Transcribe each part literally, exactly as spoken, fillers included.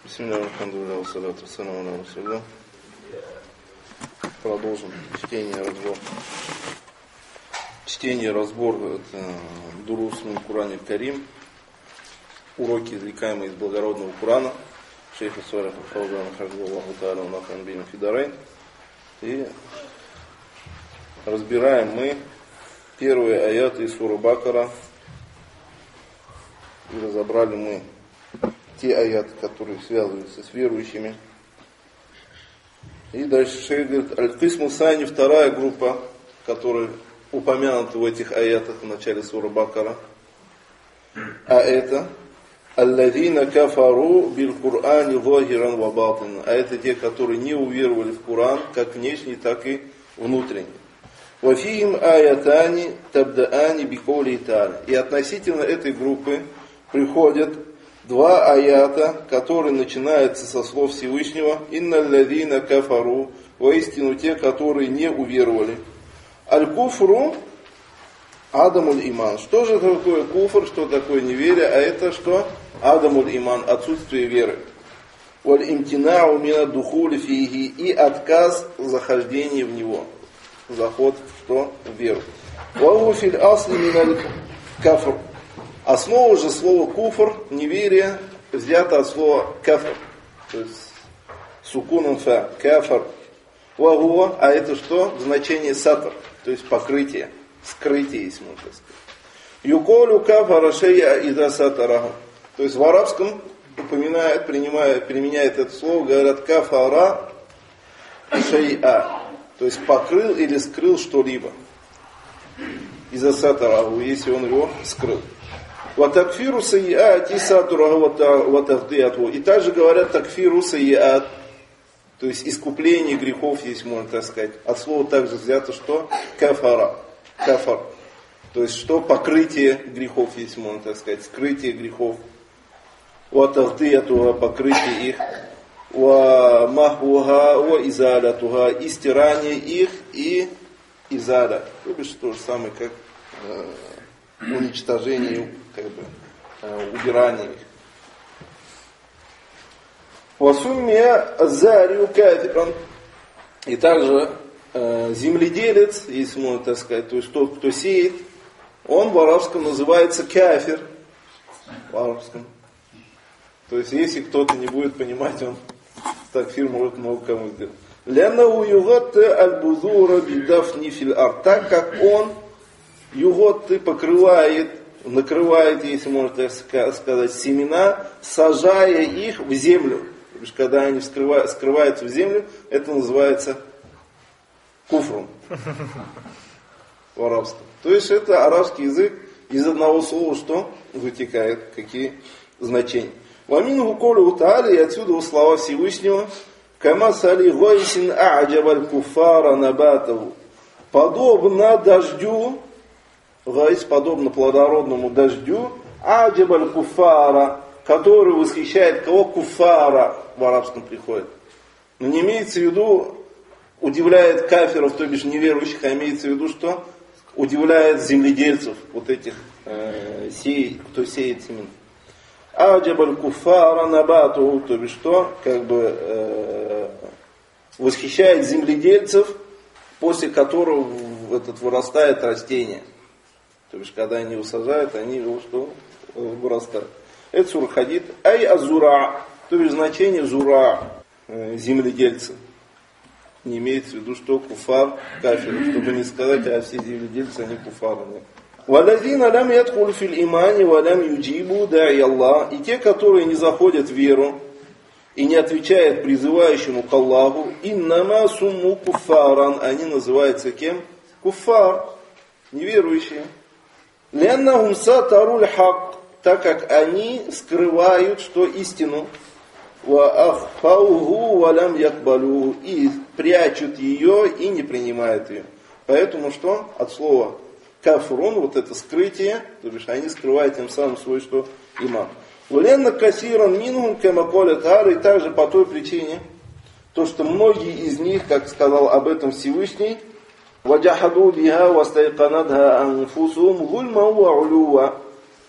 Бисмилляхи алхамдулиллахи вассалату вассаламу аля расулиллях. Продолжим чтение, разбор. Чтение, разбор это Дурус мин Кур'ан аль-Карим. Уроки, извлекаемые из благородного Курана. Шейх Салих аль-Фаузан хафизахуллаху тааля ва нафа'ана бихи фид дарайн. И разбираем мы первые аяты из суры Бакара. И разобрали мы те аяты, которые связываются с верующими. И дальше шейх говорит: аль-Кисму Сани, вторая группа, которая упомянута в этих аятах в начале суры Бакара. А это аллазина кафару бил Кур'ани захиран ва батина. А это те, которые не уверовали в Кур'ан, как внешний, так и внутренний. Ва фихим аятани табдаани би каули та'аля. И относительно этой группы приходят два аята, которые начинаются со слов Всевышнего: «Инна лазина кафару», воистину те, которые не уверовали. Аль-куфру адамуль иман. Что же такое куфр, что такое неверие? А это что? Адамуль иман, отсутствие веры. Валь имтинау мина духули фиги, и отказ захождения в него. Заход в что? В веру. Валу фил асли миналь кафр. Основа же слова куфр, неверие, взято от слова кафр, то есть сукуном фа, кафр. Вагуа, а это что? Значение сатр, то есть покрытие, скрытие, если можно сказать. Юколю кафара шея иза сатараху. То есть в арабском упоминает, принимает, применяет это слово, говорят кафара шея, то есть покрыл или скрыл что-либо. Иза сатараху, если он его скрыл. Ватакфиру сайяати сатураху ватахдиату. И также говорят такфиру сайяат, то есть искупление грехов, если можно так сказать. От слова также взято что? Кафара. Кафар. То есть что? Покрытие грехов, если можно так сказать. Скрытие грехов. Ватахдиату, покрытие их. Ва махуха, ва изалятуха, и стирание их, и изаля. То бишь то же самое, как э, уничтожение, как бы, э, убирание их. Васуммия зарю кафиран. И также э, земледелец, если можно так сказать, то есть тот, кто сеет, он в арабском называется кафир. В арабском. То есть если кто-то не будет понимать, он такфир может много кому сделать. Лянау югатта аль-бузура бидафни фил ар. Так как он югатты покрывает, накрывает, если можно так сказать, семена, сажая их в землю. То есть, когда они скрываются в землю, это называется куфром в арабском. То есть это арабский язык из одного слова, что вытекает, какие значения. Ваминху колю та'аля, и отсюда слова Всевышнего: кама сали гойсин а'джабаль куфара набатаву. Подобно дождю, гайс, подобно плодородному дождю, а'джабаль куфара, который восхищает кого? Куфара в арабском приходит. Но не имеется в виду удивляет кафиров, то бишь неверующих, а имеется в виду, что удивляет земледельцев, вот этих, э, сеять, кто сеет семена. А'джабаль куфара набату, то бишь что? Как бы э, восхищает земледельцев, после которого этот вырастает растение. То есть, когда они его сажают, они его что? Вырастают. Это сура Хадид. Ай азура, то есть значение зура, э, земледельцы. Не имеется в виду, что куфар, кафир, чтобы не сказать, а все земледельцы, они куфары. Валазина лям ядхуль фил имани валям юджибу да'i Аллах. И те, которые не заходят в веру и не отвечают призывающему к Аллаху, иннама сумму куфаран, они называются кем? Куфар, неверующие. Ляннахум сатаруль хак, так как они скрывают, что истину. Ва ахфауху валям якбалу, и прячут ее и не принимают ее. Поэтому что? От слова кафрун, вот это скрытие, то бишь они скрывают тем самым свой что? Иман. Валенна касиран минхум кама коля та'аля, и также по той причине, то что многие из них, как сказал об этом Всевышний, ваджахаду биха вастайканадха анфусум гульма ва улюва.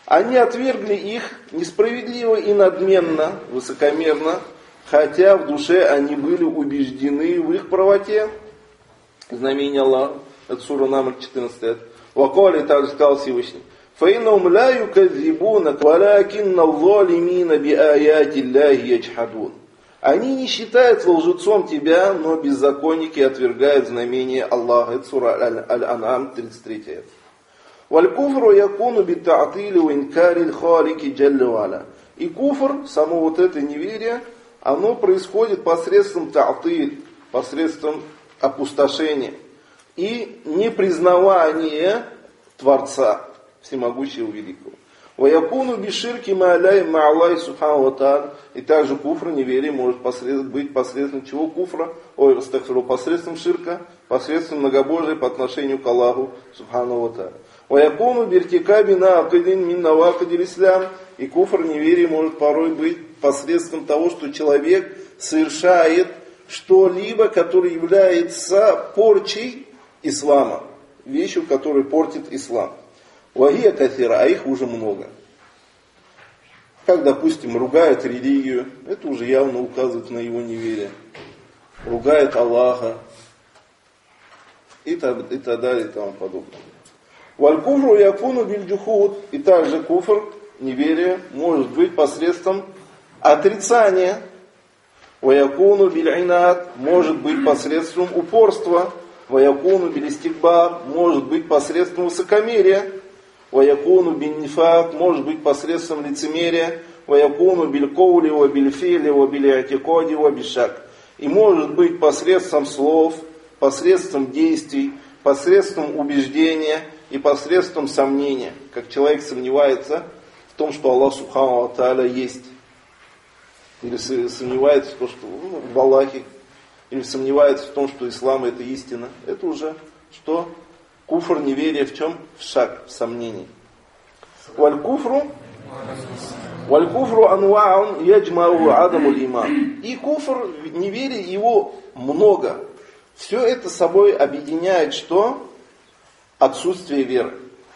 Они отвергли их несправедливо и надменно, высокомерно, хотя в душе они были убеждены в их правоте. Знамение Аллаха. Это сура Намл четырнадцать. Вакали также сказал Всевышний. فَإِنَّهُمْ لَا يُكَذِّبُونَكَ وَلَكِنَّ الظَّالِمِينَ بِآيَاتِ اللَّهِ يَجْحَدُونَ. Они не считают лжецом тебя, но беззаконники отвергают знамение Аллаха. Это сура Аль-Ан'ам тридцать три. وَالْكُفْرُ يَكُونُ بِالتَّعْطِيلِ وَإِنْكَارِ الْخَالِقِ جَلَّ وَعَلَا. И куфр, само вот это неверие, оно происходит посредством та'тиль, посредством опустошения и непризнавания Творца, всемогущего великого. وَيَكُونُ بِشِرْكِ مَا لَا مَعْلَيْ سُبْحَانَهُ وَتَعَالَى. И также куфр, неверие, может посред... быть посредством чего куфра? Ой, астагфиру, посредством ширка, посредством многобожия по отношению к Аллаху Субхану ва Тааля. وَيَكُونُ بِارْتِكَابِ نَاقِدٍ مِنْ نَوَاقِدِ الْإِسْلَامِ. И куфр, неверие, может порой быть посредством того, что человек совершает что-либо, которое является порчей ислама, вещью, которая портит ислам. Вахия кафира, а их уже много. Как, допустим, ругает религию, это уже явно указывает на его неверие. Ругает Аллаха и так, и так далее и тому подобное. Валь-куфру якуну биль-джухуд. И также куфр, неверие, может быть посредством отрицания. Ваякуну биль-инат, может быть посредством упорства. Ваякуну биль-истикбар, может быть посредством высокомерия. Ваякуну биль-нифак, может быть посредством лицемерия. Ваякуну биль-коули, ва биль-фили, ва биль-атикоди, ва бишак. И может быть посредством слов, посредством действий, посредством убеждения и посредством сомнения. Как человек сомневается в том, что Аллах Субхану ва Тааля есть. Или сомневается в том, что ну, в Аллахе. Или сомневается в том, что ислам это истина. Это уже что? Куфр, неверие в чем? В шак, в сомнении. Валь-куфру Валь-куфру анваун яджмау адаму иман. И куфр, неверие, его много. Все это собой объединяет что? Отсутствие веры.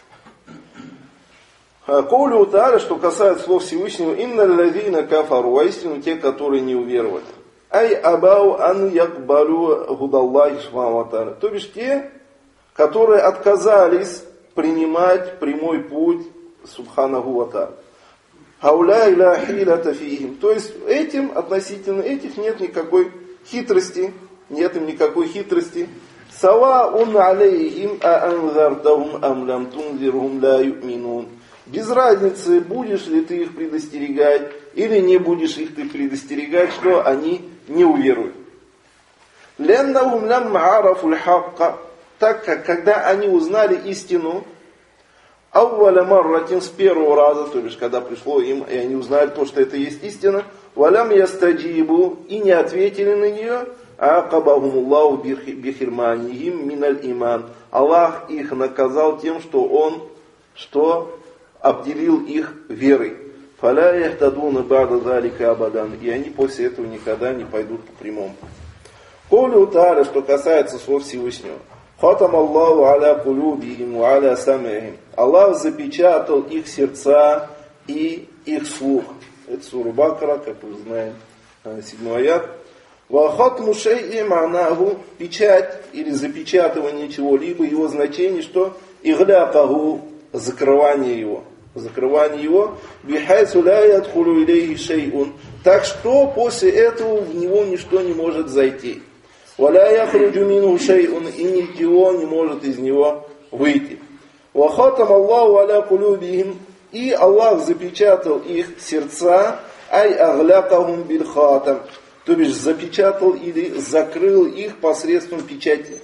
Коулю Та'аля, что касается слов Всевышнего, инна лазина кафару, воистину те, которые не уверовали. Ай абау ан якбалю гудаллахи субхану ва тааля. То бишь те, которые отказались принимать прямой путь субханаху ва тааля. Хауля иля хилата фихим. То есть этим, относительно этих нет никакой хитрости, нет им никакой хитрости. Саваун алейхим а анзартахум ам лам тунзирхум ла ю'минун. Без разницы, будешь ли ты их предостерегать или не будешь их ты предостерегать, что они не уверуют. Леннахум лам арафуль хакка. Так как когда они узнали истину, авваля марратин, с первого раза, то бишь когда пришло им, и они узнали то, что это есть истина, валям ястаджибу, и не ответили на нее, акабахумуллаху бихирманихим миналь иман. Аллах их наказал тем, что Он, что обделил их верой. Фаля яхтадуна бада залика абадан. И они после этого никогда не пойдут по прямому. Коулю Та'аля, что касается слов Всевышнего. Хатам Аллаху аля кулюбихим ва аля самихим. Аллах запечатал их сердца и их слух. Это сура Бакара, как вы знаете, седьмой аят. Ва хатму шей'i ма'наху, печать или запечатывание чего-либо, его значение, что иглякаху, закрывание его. Закрывание его, бихайсу ля ядхулу илейхи шей'ун. Так что после этого в него ничто не может зайти. Валя яхруджу минху шей'ун, и ничего не может из него выйти. Ва хатам Аллаху аля кулюбихим, и Аллах запечатал их сердца, ай аглякахум биль хатам, то бишь запечатал или закрыл их посредством печати.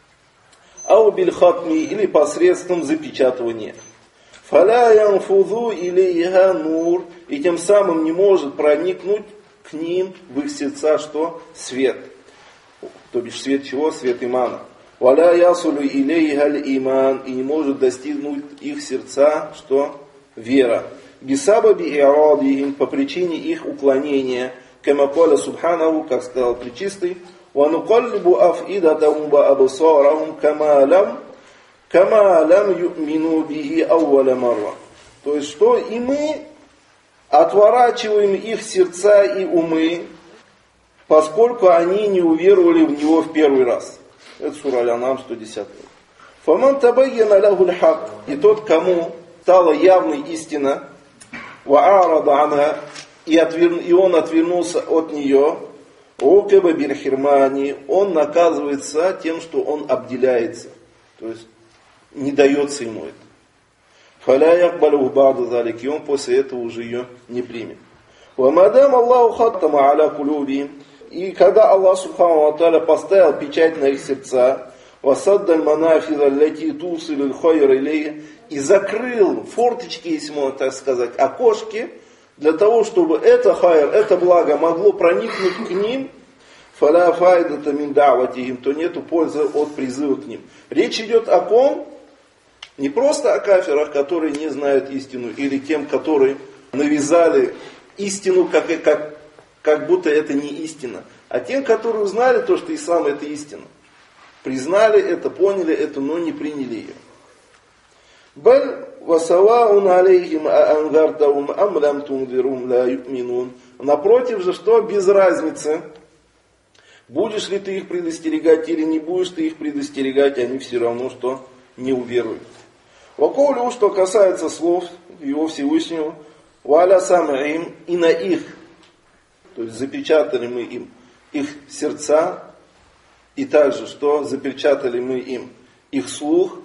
Ау биль хатми, или посредством запечатывания. Фаля янфузу илейха нур, и тем самым не может проникнуть к ним в их сердца что? Свет. То бишь свет чего? Свет имана. Валя ясулю илейха иман, и не может достигнуть их сердца что? Вера. Бисабаби ирадихим, по причине их уклонения. Кама каля субханаху, как сказал Пречистый, ва нукаллибу афидатахум ва абсарахум кама лам Кама лам ю'мину бихи ауаля марра. То есть, что и мы отворачиваем их сердца и умы, поскольку они не уверовали в него в первый раз. Это сура Аль-Ан'ам, сто десятый. «Фаман табайяна лахуль хак», и тот, кому стала явной истина, «Ва'арада анха», и, отвер... и он отвернулся от нее, «Океба бирхирмани», он наказывается тем, что он обделяется, то есть не дается ему это. «Фаля якбалю ба'да залик», и он после этого уже ее не примет. «Вамадам Аллаху хаттама аля кулубихим», и когда Аллах Субхану ва Тааля поставил печать на их сердца, «Васаддаль манафида лати тусилил хайр илейhi», и закрыл форточки, если можно так сказать, окошки, для того, чтобы это хайр, это благо могло проникнуть к ним, «Фаля файдата мин да'ватихим», то нету пользы от призыва к ним. Речь идет о ком? Не просто о кафирах, которые не знают истину, или тем, которые навязали истину, как, как, как будто это не истина, а тем, которые узнали то, что ислам это истина. Признали это, поняли это, но не приняли ее. «Баль васаваун алейхим аангартаум ам лям тундирум ла ю'минун». Напротив же, что без разницы, будешь ли ты их предостерегать или не будешь ты их предостерегать, они все равно, что не уверуют. Вакоулю, что касается слов его Всевышнего, валя самаим, и на их, то есть запечатали мы им их сердца, и также, что запечатали мы им их слух,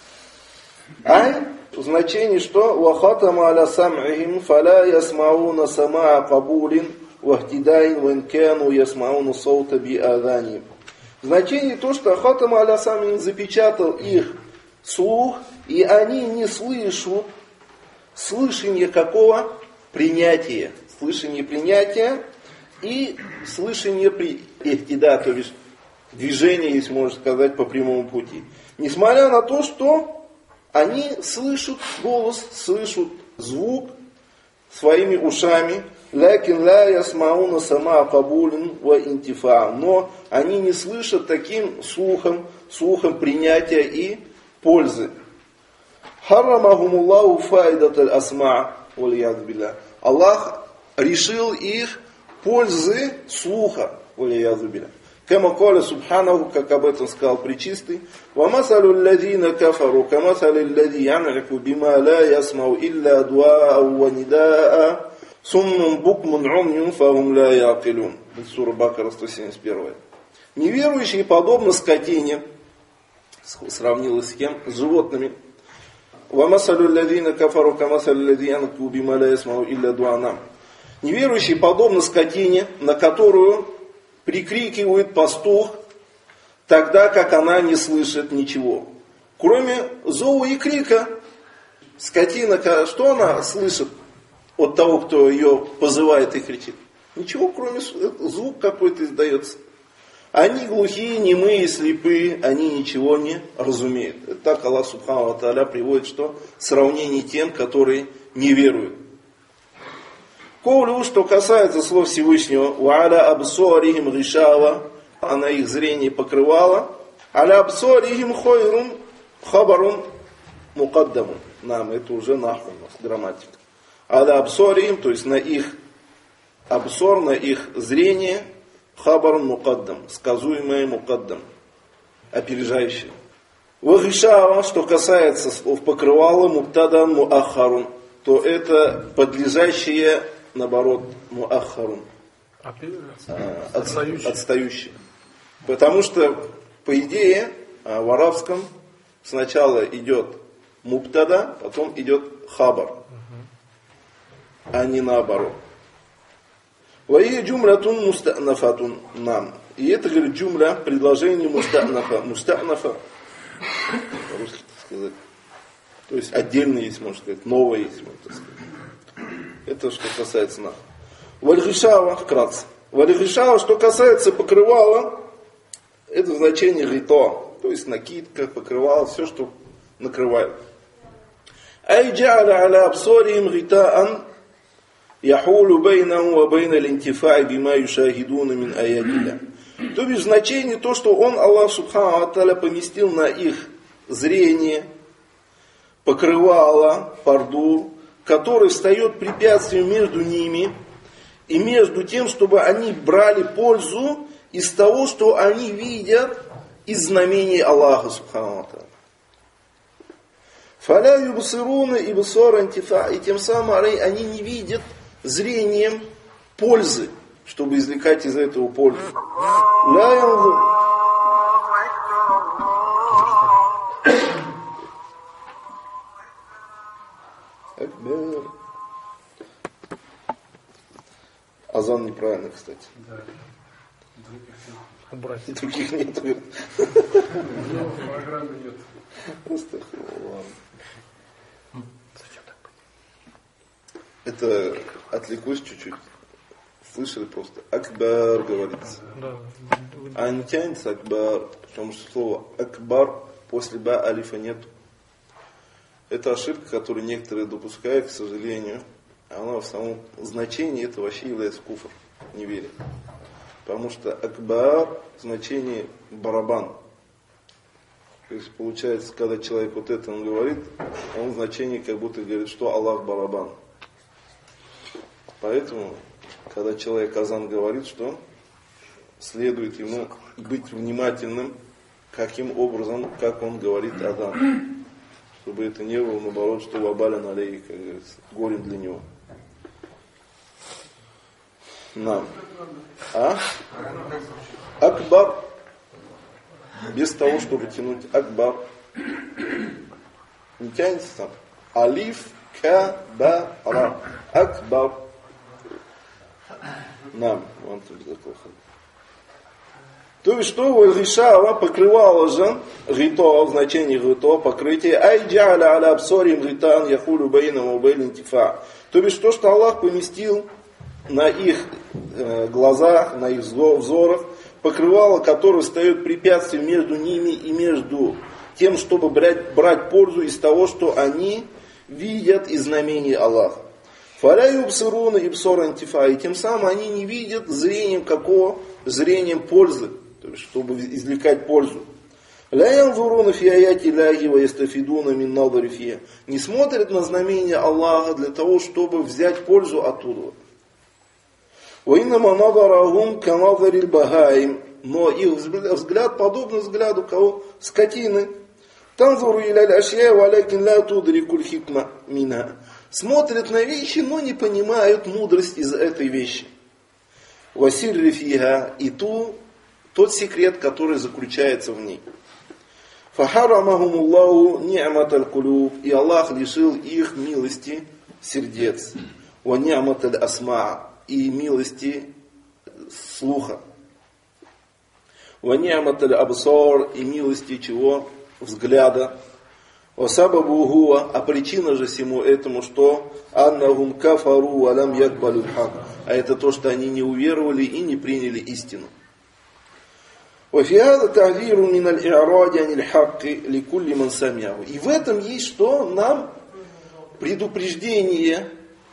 ай, в значении, что вахатама аля сам'ихим фаля ясмауна самаа кабулин вахтидайн венкену ясмауна саута би аданим. В значении то, что хатама аля сам'ихим запечатал их слух, и они не слышат слышание какого? Принятия. Слышание принятия и слышание при ихтида, то есть движение, если можно сказать, по прямому пути. Несмотря на то, что они слышат голос, слышат звук своими ушами, лякин ла ясмауна сама кабулин ва интифа, но они не слышат таким слухом, слухом принятия и пользы. Харрамахумуллаху файдаталь асма, валияд билля. Аллах решил их пользы слуха, валияд билля. Кама каля субханаху, как об этом сказал Пречистый, вамасалю лладина кафару, камасалю ллади янрику бима ла ясмау илля дуаа ва нидаа, суммун букмун умнюн фахум ла якилюн. Сура Бакара, сто семьдесят один. Неверующие подобно скотине, сравнилось с кем? С животными. Вамасалю лладина кафару, камасалю ллади янрику бима ла ясмау илля дуанам. Неверующие подобно скотине, на которую прикрикивает пастух, тогда как она не слышит ничего. Кроме зова и крика. Скотина, что она слышит от того, кто ее позывает и кричит? Ничего, кроме звук какой-то издается. Они глухие, немые, слепые, они ничего не разумеют. Это так Аллах Субхану ва Тааля приводит, что сравнение тем, которые не веруют. Коулю, что касается слов Всевышнего, «Ва'аля абсорихим гишава», она их зрение покрывала, «Аля абсорихим хойрун хабарун мукаддамун». Нам это уже нахуй у нас, грамматика. «Аля абсорихим», то есть на их абсор, на их зрение, хабарун мукаддам, сказуемое мукаддам, опережающее. «Вагишава», что касается слов покрывала, муктадан муахарун, то это подлежащее, наоборот, муахарун, отстающий. отстающий. Потому что, по идее, в арабском сначала идет муптада, потом идет хабар, угу. а не наоборот. Ваи джумлятун муста'нафатун нам. И это, говорит, джумля, предложение муста'нафа. Муста'нафа, по-русски сказать. То есть отдельно есть, можно сказать, новое есть, можно сказать. Это что касается нас. Вальгишава, вкратце. Вальгишава, что касается покрывала, это значение рито, то есть накидка, покрывало, все, что накрывает. Айджа'аля аля абсорихим рита'ан яхулу бейнахум ва бейна линтифа'i бима юшахидуна мин аятилля. То есть значение то, что он, Аллах Субхану ва Тааля, поместил на их зрение, покрывало, парду, который встает препятствием между ними и между тем, чтобы они брали пользу из того, что они видят из знамений Аллаха Субхану ва Тааля. Фаля юбсируна и бусора антифа, и тем самым они не видят зрением пользы, чтобы извлекать из этого пользу. Ля янзур. Акбар. Азан неправильно, кстати. Да. И других нет. Программы нет. Просто ладно. Это отвлекусь чуть-чуть. Слышали просто. Акбар говорится. А не тянется акбар, потому что слово акбар после ба алифа нет. Это ошибка, которую некоторые допускают, к сожалению. Она в самом значении это вообще является куфр, неверие. Потому что акбар в значении барабан. То есть получается, когда человек вот это он говорит, он в значении как будто говорит, что Аллах барабан. Поэтому, когда человек азан говорит, что следует ему быть внимательным, каким образом, как он говорит азан. Чтобы это не было, наоборот, что вабаля налей, как говорится, горем для него. Нам. А? Акбар. Без того, чтобы тянуть акбар. Не тянется там. Алиф, ка, ба, ра. Акбар. Нам. Вон тут заклохали. То есть, что решала, покрывала же гито, в значении гито, покрытие, айджаля аля абсорим гитан яхулю бейнам убейлин тифа. То есть, то, что Аллах поместил на их э, глазах, на их взорах, покрывало, которое встает препятствием между ними и между тем, чтобы брать, брать пользу из того, что они видят из знамений Аллаха. Фаля юбсируна ибсор антифа, и тем самым они не видят зрением какого? Зрением пользы, то есть, чтобы извлекать пользу. Ля янзуруна фи аяти ляхи ва ястафидуна мин надри фиха. Не смотрят на знамения Аллаха для того, чтобы взять пользу оттуда. Ва иннама надарахум ка надарил багаим. Но их взгляд подобен взгляду кого? Скотины. Танзуру иля ашья валякин ля тудрикуль хикма мина. Смотрят на вещи, но не понимают мудрость из этой вещи. Васирри фиха, и ту, тот секрет, который заключается в ней. Фахарамахумуллаху ни'маталь кулуб, и Аллах лишил их милости сердец. Ва ни'маталь асма, и милости слуха. Ва ни'маталь абсар, и милости чего? Взгляда. Васабабу гуа, а причина же всему этому, что аннахум кафару алям якбалю хак, а это то, что они не уверовали и не приняли истину. Вафиада тавиру миналь и'ради аниль хакки ликулли ман самьяху. И в этом есть что? Нам предупреждение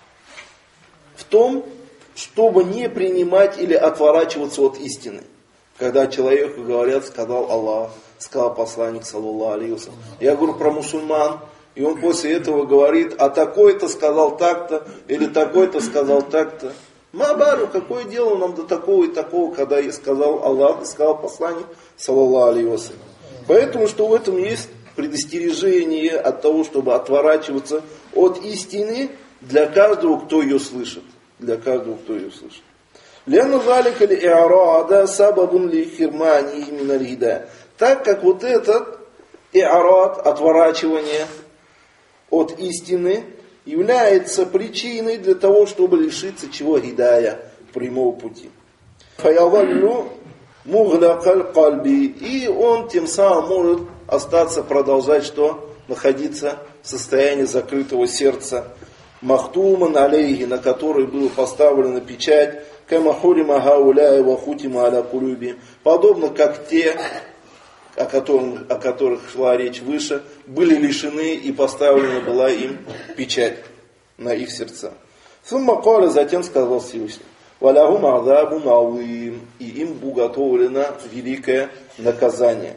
в том, чтобы не принимать или отворачиваться от истины. Когда человеку говорят, сказал Аллах, сказал посланник, саллаллаху алейхи ва саллям. Я говорю про мусульман, и он после этого говорит, а такой-то сказал так-то, или такой-то сказал так-то. Мабару, какое дело нам до такого и такого, когда я сказал Аллах, сказал посланник, саллаллаху алейхи ва саллям. Поэтому, что в этом есть предостережение от того, чтобы отворачиваться от истины для каждого, кто ее слышит. Для каждого, кто ее слышит. Ляну залика ли и'рада сабабун ли хирмани миналь хида. Так как вот этот и'рад, отворачивание от истины, является причиной для того, чтобы лишиться чего? Хидая, прямого пути. Фаяваллю муглакаль кальби. И он тем самым может остаться, продолжать что? Находиться в состоянии закрытого сердца. Махтуман алейхи, на который была поставлена печать, камахурима гауляя вахутима аля кулюби. Подобно как те, о, котором, о которых шла речь выше, были лишены и поставлена была им печать на их сердца. Сумма каля, затем сказал Всевышний, валягум азабун алим, и им уготовлено великое наказание.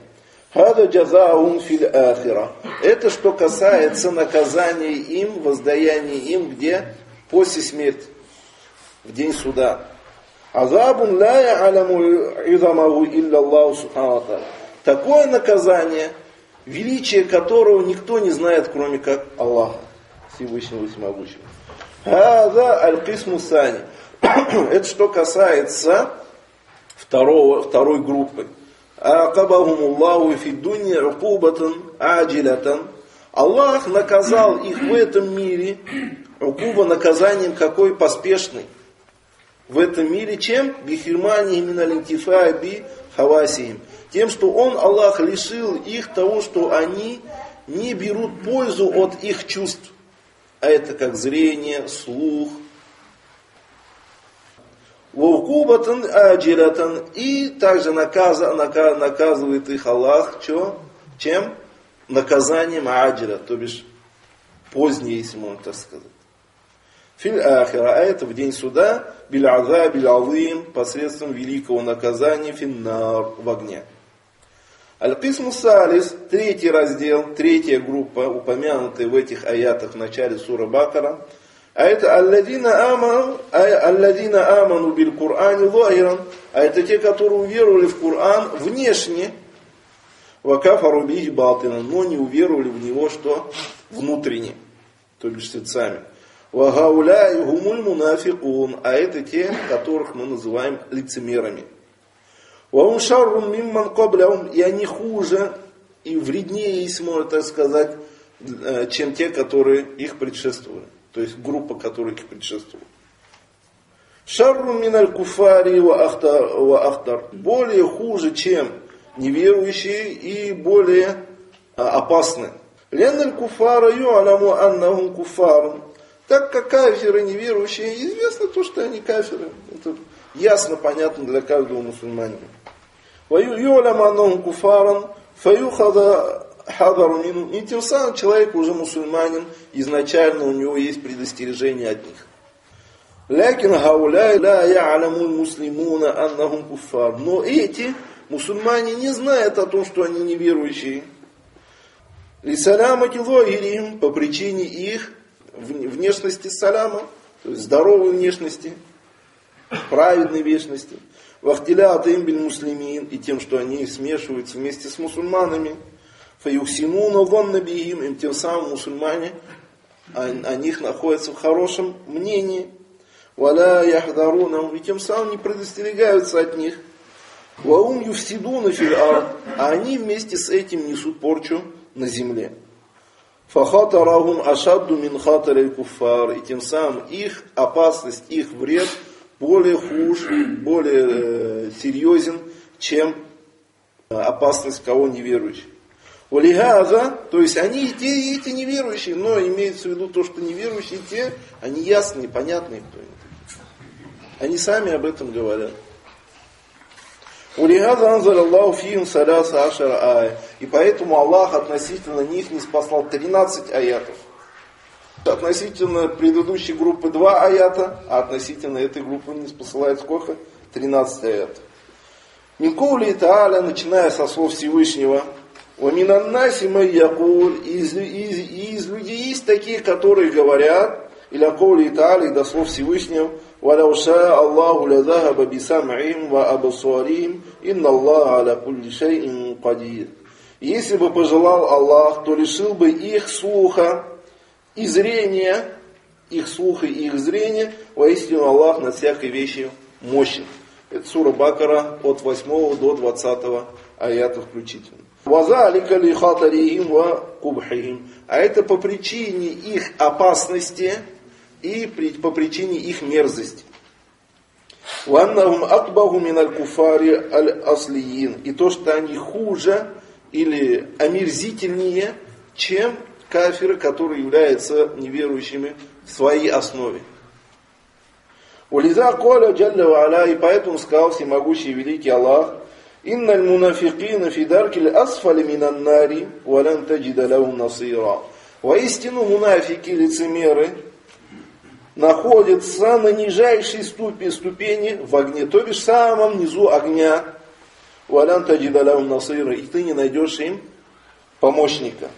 Хада джазаун фил ахира. Это что касается наказания им, воздаяния им, где? После смерти, в день суда. Азабун ла я'ламу изамаху илля Аллаху субхану ва тааля. Такое наказание, величие которого никто не знает, кроме как Аллаха, Всевышнего и Всемогущего. Хаза аль-кисму сани. Это что касается второго, второй группы. Акабахумуллаху фи дунья укубатан аджилатан. Аллах наказал их в этом мире, укуба наказанием какой? Поспешный. В этом мире чем? Бихирмани миналинтифа би хавасиим. Тем, что Он, Аллах, лишил их того, что они не берут пользу от их чувств. А это как зрение, слух. Ваукубатан аджиратан. И также наказ, наказ, наказывает их Аллах чё? Чем? Наказанием аджира, то бишь позднее, если можно так сказать. Филь ахира, а это в день суда, биль аза, биль азим, посредством великого наказания, финнар, в огне. Аль-Кисму Салис, третий раздел, третья группа, упомянутая в этих аятах в начале сура Бакара. А это алладина аману, алладина аману биль Кур'ани лахиран. А это те, которые уверовали в Кур'ан внешне. Вакафару бихи балтина, но не уверовали в него, что внутренне, то бишь сердцами. Вагауляй гумуль мунафикун, а это те, которых мы называем лицемерами. Ваум шаррун мимман кобляум, и они хуже и вреднее, если можно так сказать, чем те, которые их предшествовали. То есть группа, которая их предшествовала. Шаррун миналь куфари ва ахтар, более хуже, чем неверующие и более опасны. Леналь куфара ю'аламу аннахум куфарун. Так как кафиры неверующие, известно то, что они кафиры. Это ясно, понятно для каждого мусульманина. وَيُعْلَمَ أَنَّهُمْ كُفَارًا فَيُخَذَ حَذَرُ مِنْهُمْ. И тем самым человек уже мусульманин, изначально у него есть предостережение от них. لَكِنْ هَؤُلَاءِ لَا يَعْلَمُ الْمُسْلِمُونَ أَنَّهُمْ كُفَّارٌ. Но эти мусульмане не знают о том, что они неверующие. لِسَلَامَةِ ظَاهِرِهِمْ, по причине их внешности саляма, то есть здоровой внешности, праведной внешности. Вахтилята им биль муслимин, и тем, что они смешиваются вместе с мусульманами. Фаюхсинуна вонна бихим, им тем самым мусульмане о, о них находятся в хорошем мнении. Валя яхдарунам, и тем самым не предостерегаются от них. Ваум юфсидуна фил ард, а они вместе с этим несут порчу на земле. Фахатарахум ашадду мин хатариль куффар, и тем самым их опасность, их вред более хуже, более э, серьезен, чем опасность кого неверующих. Валихаза, то есть они и те, и эти неверующие, но имеется в виду то, что неверующие те, они ясные, понятные, кто они такие. Они сами об этом говорят. Валихаза анзаль Аллаху фихим саляса ашара ая. И поэтому Аллах относительно них не спасал тринадцать аятов. Относительно предыдущей группы два аята, а относительно этой группы не спосылает сколько? тринадцать аятов. Минкули Тааля, начиная со слов Всевышнего, «Ваминаннаси май якуль», из, из, из людей есть такие, которые говорят, или акули Тааля, до слов Всевышнего, «Валауша Аллаху лазахаба бисам'им ва абасуарим, инна Аллаха аля кулли шайин кадир». Если бы пожелал Аллах, то лишил бы их слуха и зрения, их слуха и их зрения, воистину Аллах над всякой вещью мощен. Это сура Бакара от восьмого до двадцатого аята включительно. Вазалика ли хатарихим ва кубхихим. А это по причине их опасности и по причине их мерзости. Ваннахум акбаху миналь куфари аль аслиин. И то, что они хуже или омерзительнее, чем кафиры, которые являются неверующими в своей основе. Улиза коля джалля ва аля, и поэтому сказал всемогущий великий Аллах: «Инналь мунафикина фи даркиль асфали минан нари, валан таджида лахум насира». Воистину мунафики, лицемеры, находятся на нижайшей ступени, ступени в огне, то бишь в самом низу огня. «Валян таджида лахум насира», и ты не найдешь им помощника.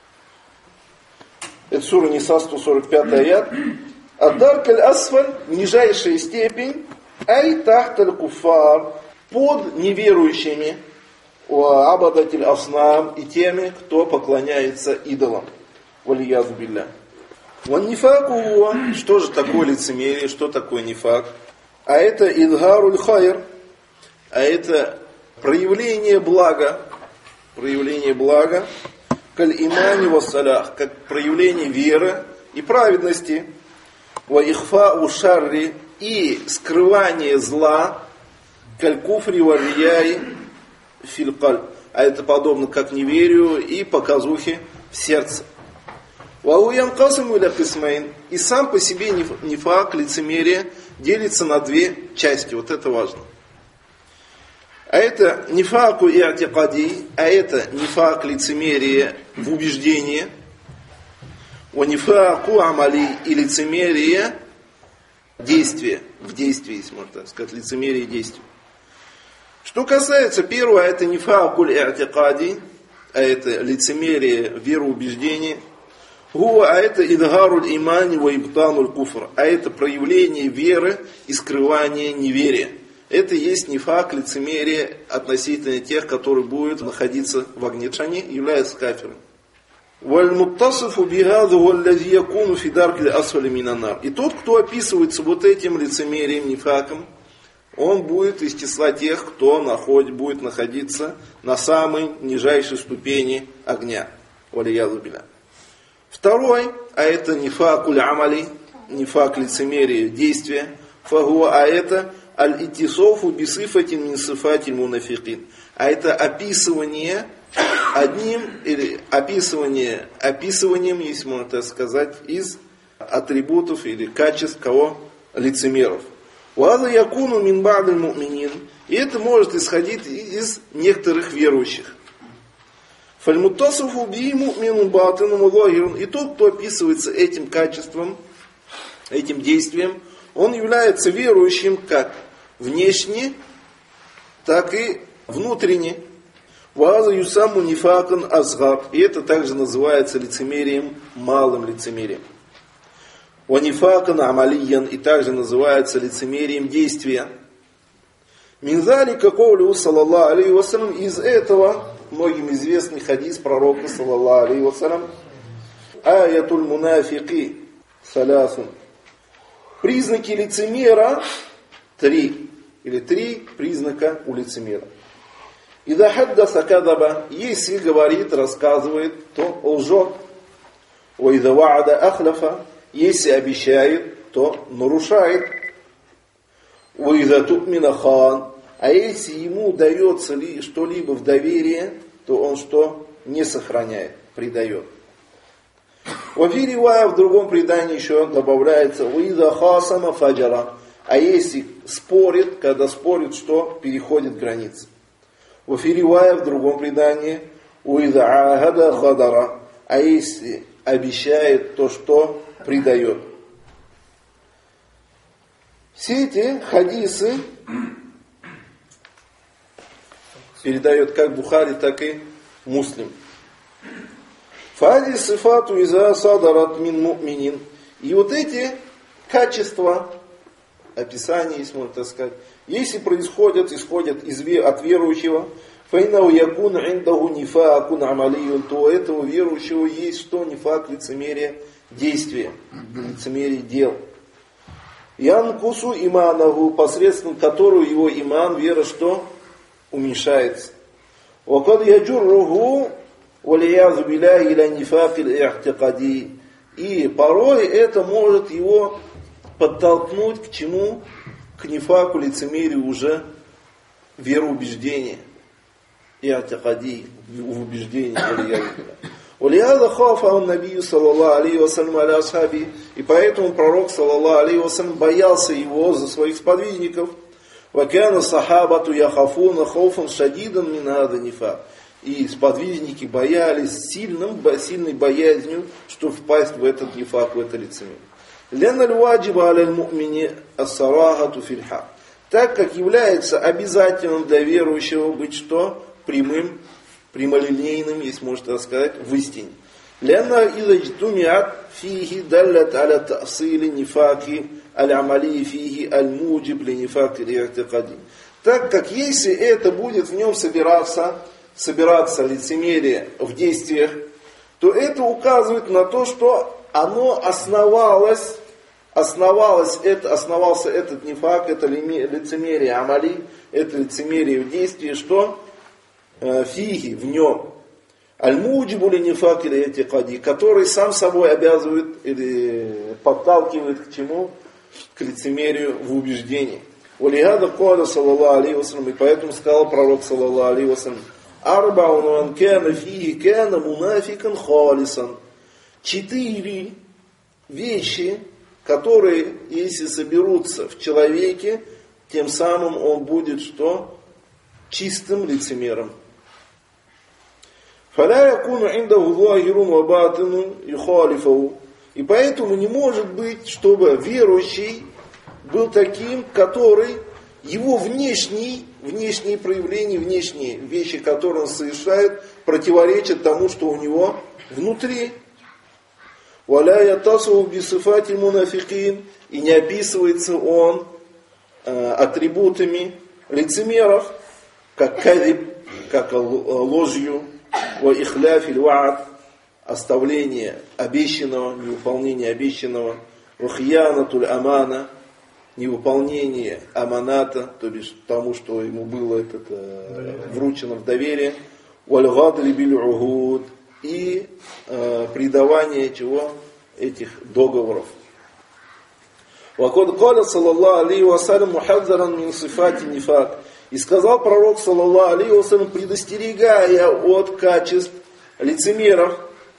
Это сура Ниса, сто сорок пятый аят. «Ад-дарк аль-асфаль», нижайшая степень, «ай тахт аль-куфар», под неверующими, «абадатель аснам», и теми, кто поклоняется идолам. Валиязу билля. Ван нифаку, что же такое лицемерие, что такое нифак? А это идгаруль хайр, а это проявление блага, проявление блага, каль имани вассалях, как проявление веры и праведности, ва ихфау шарри, и скрывание зла, каль куфри ва рияи фил кальб, а это подобно как неверию и показухе в сердце. И сам по себе нифак, лицемерие, делится на две части. Вот это важно. А это нифаку и атикади, а это нифак, лицемерие в убеждении. Ва нифаку амали, и лицемерие действия, в действии, если можно так сказать, лицемерие действия. Что касается первого, это нифаку и атикади, а это лицемерие вероубеждения. А это идгаруль имани ва ибтануль куфр, а это проявление веры и скрывание неверия. Это есть нифак, лицемерие относительно тех, которые будут находиться в огне, они являются кафирами. И тот, кто описывается вот этим лицемерием, нифаком, он будет из числа тех, кто находит, будет находиться на самой нижайшей ступени огня. Валиязу билля. Второй, а это нифакуль амали, нифак лицемерие действия, фагуа, а это аль-иттисофу бисифатин мин сифатин мунафикин, а это описывание одним, или описывание, описыванием, если можно так сказать, из атрибутов или качеств кого? Лицемеров. Уаза якуну мин ба'даль му'минин, и это может исходить из некоторых верующих. И тот, кто описывается этим качеством, этим действием, он является верующим как внешне, так и внутренне. И это также называется лицемерием, малым лицемерием. И также называется лицемерием действия. Из этого многим известный хадис пророка, саллаллаху алейхи вассалям, аятуль мунафики салясун. Признаки лицемера три, или три признака у лицемера. Ида хаддаса кадаба, если говорит, рассказывает, то лжет. Ва ида ваада ахлафа, если обещает, то нарушает. Ва ида ту'мина хан, а если ему дается ли что-либо в доверие, то он что? Не сохраняет, предает. В другом предании еще добавляется «Уида хасама фаджара», а если спорит, когда спорит, что переходит границы. В другом предании «Уида ахада хадара», а если обещает, то что предает. Все эти хадисы передает как Бухари, так и Муслим. Фади сифату иза садарат мин му'минин. И вот эти качества, описания, если можно так сказать, если происходят, исходят из, от верующего, файнау якун индаху нифакун амалиюн, то у этого верующего есть что? Нифак, лицемерие действия, лицемерие дел. Янкусу иманаху, посредством которого его иман, вера, что? Уменьшается. وَقَدْ يَجُرُّهُ وَلِيَعْذُ بِاللَّهِ إِلَى نِفَاقِ الْإِعْتِقَادِ. И порой это может его подтолкнуть к чему? К нифаку, лицемерию уже вероубеждения. И'тикади, в убеждении. وَلِهَذَا خَافَهُ النَّبِيُّ صلى الله عليه وسلم على أصحابه. И поэтому пророк, саллаллаху алейхи вассалям, боялся его за своих сподвижников. وَكَانَ الصَّحَابَةُ يَخَافُونَ خَوْفًا شَدِيدًا مِنْ هَذَا النِّفَاقِ. И сподвижники боялись сильным, сильной боязнью, что впасть в этот нифак, в это лицемерие. لأن الواجب على المؤمن الصراحة في الحق. так как является обязательным для верующего быть что? Прямым, прямолинейным, если можно так сказать, в истине. لأنها إذا اجتمعت فيه دلت على تأصيل نفاق العملي فيه الموجب لنفاق الاعتقادي. Так как если это будет в нем собираться, собираться лицемерие в действиях, то это указывает на то, что оно основалось, основалось это, основался этот нифак, это лицемерие амали, это лицемерие в действии, что фиги в нем. Аль-муджибу ли нифак или этикади, который сам собой обязывает или подталкивает к чему? К лицемерию в убеждении. Улигада каля саллаллаху алейхи вассалям, и поэтому сказал пророк саллаллаху алейхи вассалям: арбаун ван кана фиги кана мунафикан халисан. Четыре вещи, которые, если соберутся в человеке, тем самым он будет что? Чистым лицемером. فَلَا يَكُونُ عِنْدَهُ ظَاهِرٌ وَبَاطِنٌ يُخَالِفَهُ. И поэтому не может быть, чтобы верующий был таким, который его внешний, внешние проявления, внешние вещи, которые он совершает, противоречат тому, что у него внутри. وَلَا يَتَصُوْ بِصِفَاتِ الْمُنَافِقِينَ. И не описывается он э, атрибутами лицемеров, как кадиб, как ложью, во ихляфиль ваад, оставление обещанного, невыполнение обещанного, вахьянатуль амана, невыполнение аманата, то бишь тому, что ему было это, э, вручено в доверие, валь гадли биль угуд, и э, предавание чего? Этих договоров. Вакод каля саллаллаху алейхи вассалям мухадзаран мин сифати нифак. И сказал пророк, саллаллаху алейхи вассалям, предостерегая от качеств лицемеров: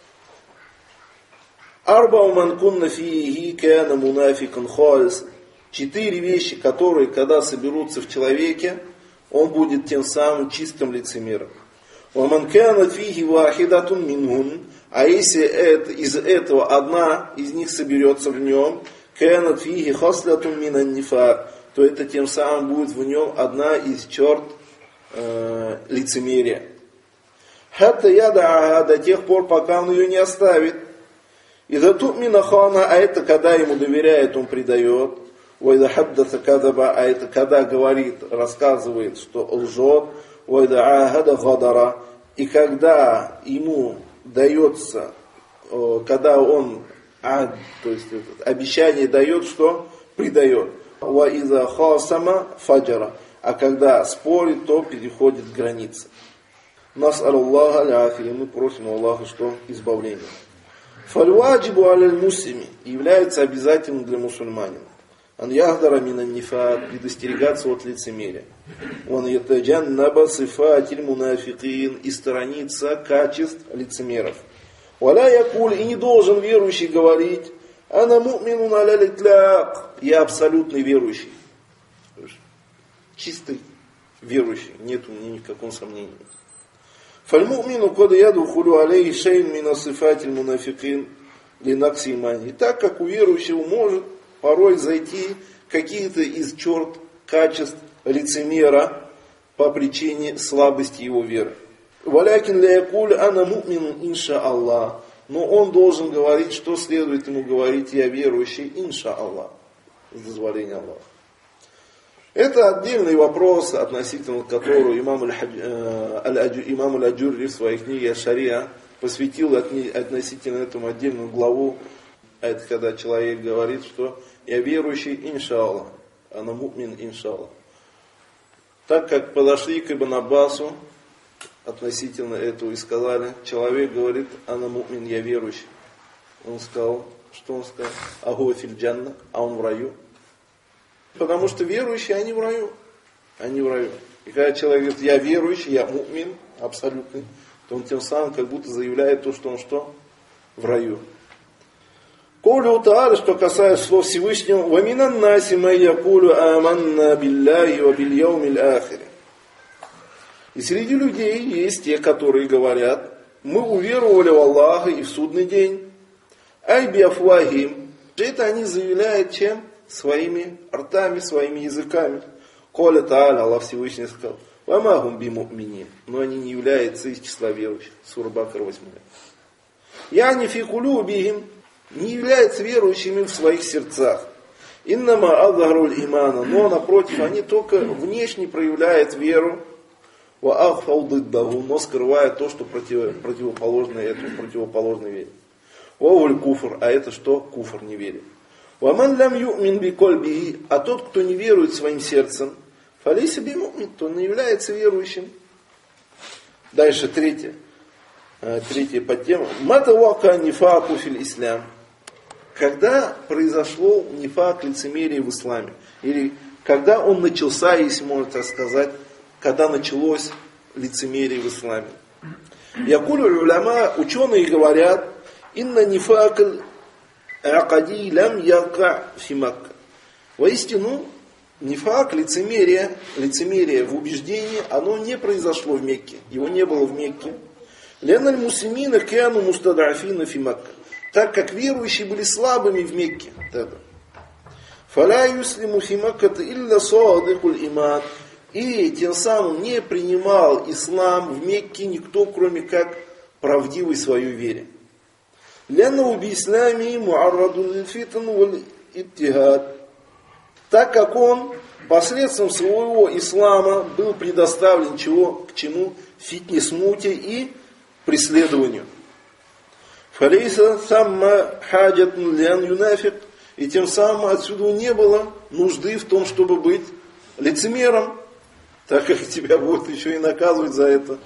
арбау ман кунна фиhi кана мунафикан халис. Четыре вещи, которые, когда соберутся в человеке, он будет тем самым чистым лицемером. Ва ман канат фиhi вахидатун минхун. А если это, из этого одна из них соберется в нем, канат фиhi хаслатун минан нифак, то это тем самым будет в нем одна из черт э, лицемерия. Хатта яда до тех пор, пока он ее не оставит. И за тут минахана, а это когда ему доверяет, он предает. Вайда хаддаса кадаба, а это когда говорит, рассказывает, что лжет. Вайда ахада гадара, и когда ему дается, когда он, а, то есть обещание дает, что предает. Ва иза хасама фаджара, а когда спорит, то переходит границы. Нас Аллаха ляфи, мы просим Аллаха, что избавление. Фальваджибу аляль муслими, является обязательным для мусульманина. Ан яхдара минан нифак, предостерегаться от лицемерия. Он ятаджаннаба сифатиль мунафикин, и сторониться качеств лицемеров. Валя якуль, и не должен верующий говорить: ана му'минун аля литляк, я абсолютный верующий. Чистый верующий, нету никакого сомнения. Фальму'мину кад ядухулю алейхи шейн мина сифатиль мунафикин линакси имани. Так как у верующего может порой зайти какие-то из черт качеств лицемера по причине слабости его веры. Валякин ля якуль ана му'минун инша Аллах. Но он должен говорить, что следует ему говорить: я верующий, инша Аллах, с дозволения Аллаха. Это отдельный вопрос, относительно которого имам Аль-Аджурри в своей книге Шария посвятил относительно этому отдельную главу. Это когда человек говорит, что я верующий, инша Аллах, ана му'мин, инша Аллах. Так как подошли к Ибн Аббасу относительно этого и сказали, человек говорит: ана му'мин, я верующий. Он сказал, что он сказал? Агуа филь джанна, а он в раю. Потому что верующие, они в раю. Они в раю. И когда человек говорит: я верующий, я му'мин, абсолютный, то он тем самым как будто заявляет то, что он что? В раю. Коулю Та'аля, что касается слов Всевышнего: «Ва минан наси май якулю аманна билляхи ва биль яумил ахир». И среди людей есть те, которые говорят: мы уверовали в Аллаха и в судный день. Ай биафвахим. Это они заявляют чем? Своими ртами, своими языками. Коля Та'аля, Аллах Всевышний сказал, «Вамагум би му'минин», но они не являются из числа верующих. Сура Бакара восьмая. «Яни фи кулюбихим», не являются верующими в своих сердцах. «Иннама азгаруль имана», но напротив, они только внешне проявляют веру, «Ва ахфау диддаху», но скрывают то, что против, противоположно этому, противоположно вере. «Ва куфр», а это что? Куфр, неверие. «Ваман лям ю'мин би кольбихи», а тот, кто не верует своим сердцем, «фалейса би му'мин», то он не является верующим. Дальше третье. Третья подтема. «Мата вака нифаку фил ислам». Когда произошло нифак, лицемерие в исламе, или когда он начался, если можно так сказать, когда началось лицемерие в исламе. Якулю уляма, ученые говорят, инна нифак акади лям яка фи Макка. Воистину, нифак, лицемерие, лицемерие в убеждении, оно не произошло в Мекке, его не было в Мекке. Леналь муслимина кяну мустадафина фи Макка. Так как верующие были слабыми в Мекке. Фаля юслиму фи Макката илля садикуль иман. И тем самым не принимал ислам в Мекке никто, кроме как правдивый в свою вере. Лену би ислами муаррадун фитн валь иттихад. Так как он посредством своего ислама был предоставлен чего, к чему? Фитне, смуте и преследованию. Фалейса самма хаджатун лян юнафик. И тем самым отсюда не было нужды в том, чтобы быть лицемером, так как тебя будут еще и наказывать за это.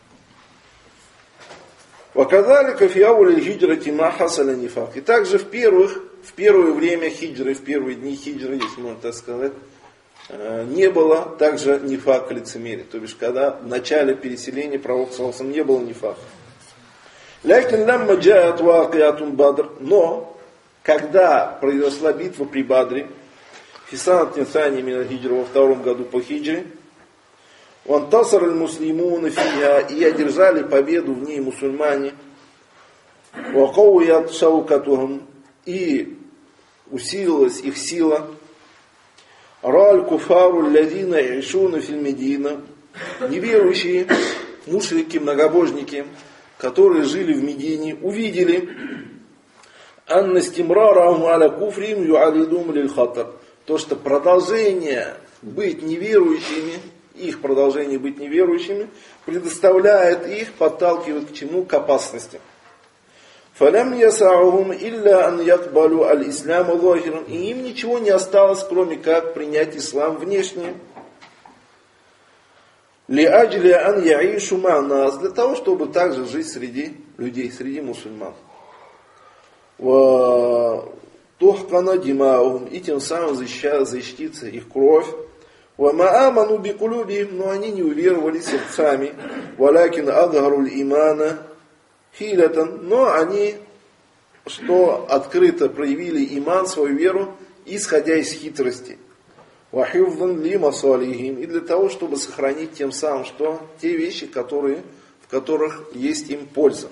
Ваказали кафиаули хиджрати махасаля нифак. И также в первых, в первое время хиджры, в первые дни хиджры, если можно так сказать, не было также нифак лицемерия. То бишь, когда в начале переселения пророка саллаллаху алейхи ва саллям не было нифака. Лякин лямма джаат вакиатун Бадр. Но, когда произошла битва при Бадре, фисанат нисани мина хиджра, во втором году по хиджре, вантасар аль-муслимуна фиха, и одержали победу в ней мусульмане, вакауят шаукатухам, и усилилась их сила, раль куфару лядина ишуна фильмедина, неверующие, мушрики, многобожники, которые жили в Медине, увидели, анна стимрарахум аля куфрим юалидум лиль хатар, то, что продолжение быть неверующими, их продолжение быть неверующими, предоставляет их, подталкивает к чему? К опасности. Фалям ясаухум илля ан якбалу аль-ислама лохиран, и им ничего не осталось, кроме как принять ислам внешне. Ли аджли ан яишу ма'нас, для того, чтобы также жить среди людей, среди мусульман. Ва тухкана димаухум, и тем самым защитится их кровь. Ва ма'аману би кулюбихим, но они не уверовали сердцами. Валякин адгаруль имана хилятан, но они, что открыто проявили иман, свою веру, исходя из хитрости. Вахивдан ли масалихим, и для того, чтобы сохранить тем самым, что те вещи, которые, в которых есть им польза.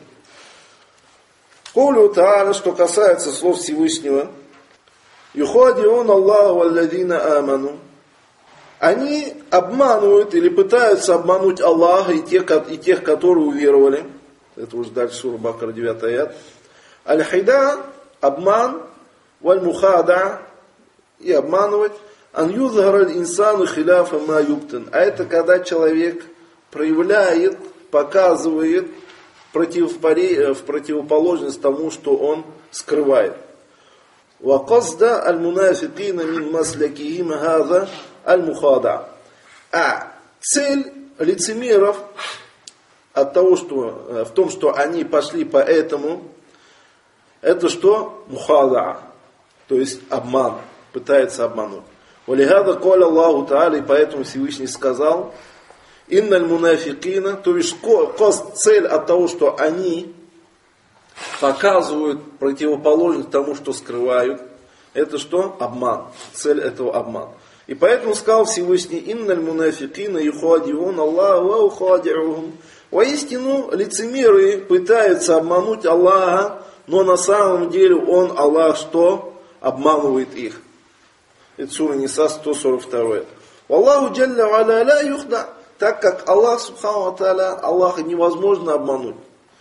Колю Та'аля, что касается слов Всевышнего, юхадиун Аллаху алладина аману, они обманывают или пытаются обмануть Аллаха и тех, и тех, которые уверовали. Это уже дальше сура Бакара девятый аят. Аль-хайда, обман, валь-мухада, и обманывать. Ан юзгара инсану хиляфа ма юбтан. А это когда человек проявляет, показывает в противоположность тому, что он скрывает. Ва казда аль-мунафикина мин маслякихим хаза аль-мухада. А цель лицемеров от того, что, в том, что они пошли по этому, это что? Мухада. То есть обман. Пытается обмануть. Валихада коля Аллаху Та'аля, и поэтому Всевышний сказал, инналь мунафикина, то есть цель от того, что они показывают противоположность тому, что скрывают, это что? Обман. Цель этого обман. И поэтому сказал Всевышний, инналь мунафикина юхадиун Аллаху ва ухадиухум. Воистину лицемеры пытаются обмануть Аллаха, но на самом деле Он, Аллах, что? Обманывает их. Это сура Ниса сто сорок два. Аллаху джалля ва аля ля юхда. Так как Аллах, субхану ва тааля, Аллаха невозможно обмануть.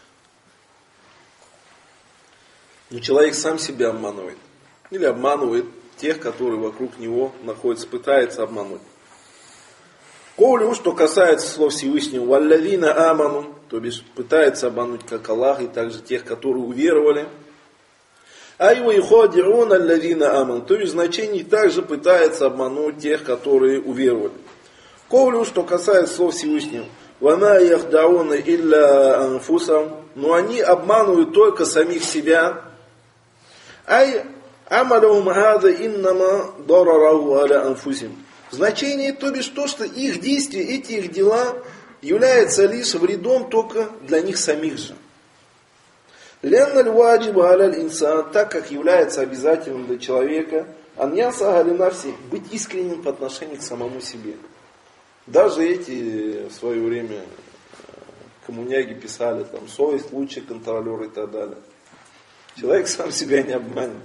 Но человек сам себя обманывает. Или обманывает тех, которые вокруг него находятся, пытается обмануть. Коулю, что касается слов Всевышнего, валлавина аману, то бишь пытается обмануть как Аллах, и также тех, которые уверовали. Айва и ходиун аллавина аману, то есть значение также пытается обмануть тех, которые уверовали. Коулю, что касается слов Всевышнего, вама яхдауна илля анфусам, но они обманывают только самих себя. Ай амалахум хаза иннама дарараху аля анфусим. Значение, то бишь то, что их действия, эти их дела являются лишь вредом только для них самих же. Лянналь ваджиба аляль инсан, так как является обязательным для человека, аньяса алинарси, быть искренним по отношению к самому себе. Даже эти в свое время коммуняги писали, там, совесть лучший контролер и так далее. Человек сам себя не обманет.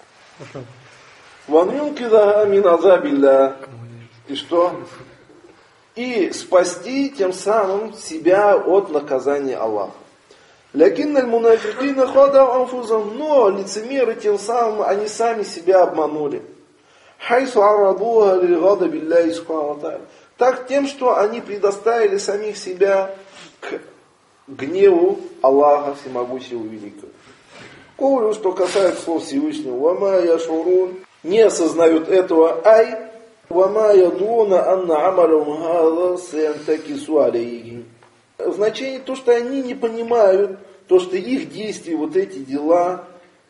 Ванюнкида мин азабилля. И что? И спасти тем самым себя от наказания Аллаха. Лякинналь мунафикина хадау анфузам, но лицемеры тем самым они сами себя обманули. Хайсу арабуха лильгада билляхи субхану ва тааля. Так тем, что они предоставили самих себя к гневу Аллаха Всемогущего Великого. Коулю, что касается слов Всевышнего, вама яшурун, не осознают этого, ай, вама ядуна анна амалум хаза сентакису алейхи. В значении то, что они не понимают, то, что их действия, вот эти дела,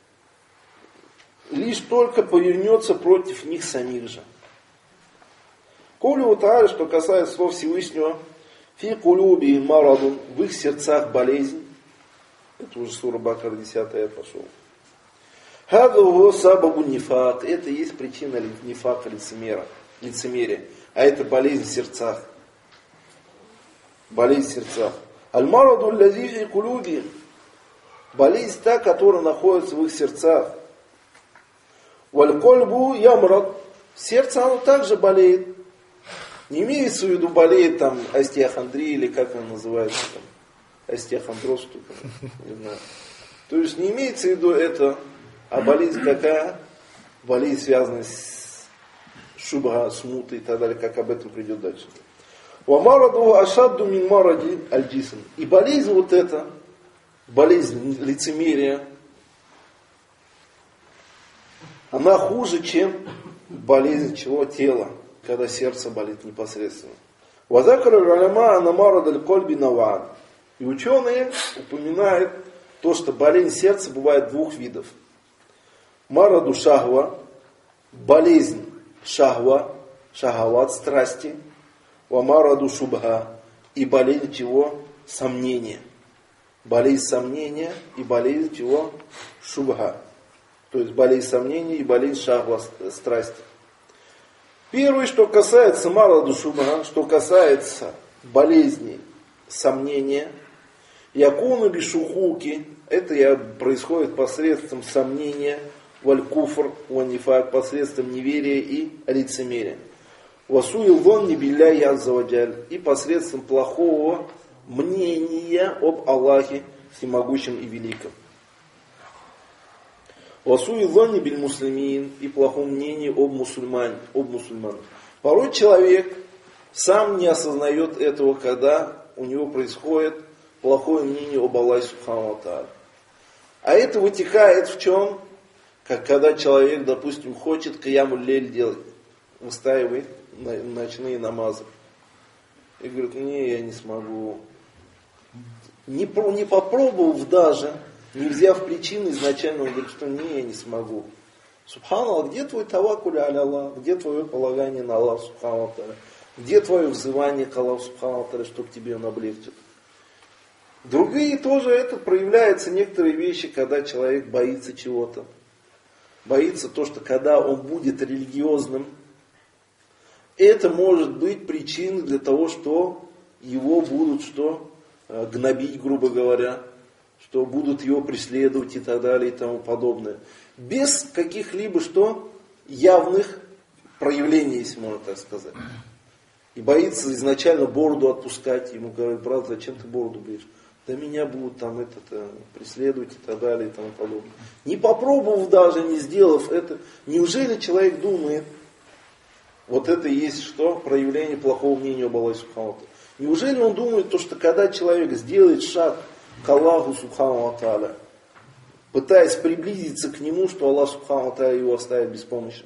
лишь только повернется против них самих же. Коулю тааля, что касается слов Всевышнего, фи кулюби марадун, в их сердцах болезнь. Это уже сура Бакара десятая пошел. Хадуху сабабу нифак. Это есть причина нифака, лицемерия. А это болезнь в сердцах. Болезнь в сердцах. Аль-мараду лази фи кулюби. Болезнь та, которая находится в их сердцах. Валь-кольбу ямрад. Сердце оно также болеет. Не имеется в виду болеет там остеохондрия или как она называется там. Остеохондроз, что-то, не знаю. То есть не имеется в виду это, а болезнь какая? Болезнь, связанная с шубха, смутой и так далее, как об этом придет дальше. Вамараду ашадду мин маради аль-джисм. И болезнь вот эта, болезнь лицемерия, она хуже, чем болезнь чего? Тела, когда сердце болит непосредственно. Вазакара раляма анамарад аль-кольби наван. И ученые упоминают то, что болезнь сердца бывает двух видов. Мараду шахва, болезнь шахва, шахават, страсти. Вамараду шубха, и болезнь чего? Сомнения. Болезнь сомнения и болезнь чего? Шубха. То есть болезнь сомнения и болезнь шахва, страсти. Первое, что касается мараду шубха, что касается болезни сомнения, якуну бишухуки, это происходит посредством сомнения, валь-куфр, валь-нифак, посредством неверия и лицемерия. Васуил вон не билляхи азза ва джаль, и посредством плохого мнения об Аллахе Всемогущем и Великом. Васуил вон не биль муслимин, и плохом мнении об мусульман, об мусульманах. Порой человек сам не осознает этого, когда у него происходит плохое мнение об Аллахе Субхану ва Тааля. А это вытекает в чем? Как когда человек, допустим, хочет киямуль-лейль делать, выстаивает ночные намазы. И говорит, не, я не смогу. Не, не попробовав даже, не взяв причины изначально, он говорит, что не, я не смогу. Субханаллах, где твой таваккуль аля Аллах? Где твое полагание на Аллах Субхану ва Тааля? Где твое взывание к Аллаху Субхану ва Тааля, чтобы тебе он облегчил? Другие тоже это проявляются некоторые вещи, когда человек боится чего-то. Боится то, что когда он будет религиозным, это может быть причиной для того, что его будут что? Гнобить, грубо говоря, что будут его преследовать и так далее и тому подобное. Без каких-либо что? Явных проявлений, если можно так сказать. И боится изначально бороду отпускать. Ему говорят: брат, зачем ты бороду бреешь? Да меня будут там это, это преследовать и так далее и тому подобное. Не попробовав даже, не сделав это, неужели человек думает, вот это и есть что? Проявление плохого мнения об Аллахе Субхану ва Тааля. Неужели он думает, то, что когда человек сделает шаг к Аллаху Субхану ва Тааля, пытаясь приблизиться к нему, что Аллах Субхану ва Тааля его оставит без помощи?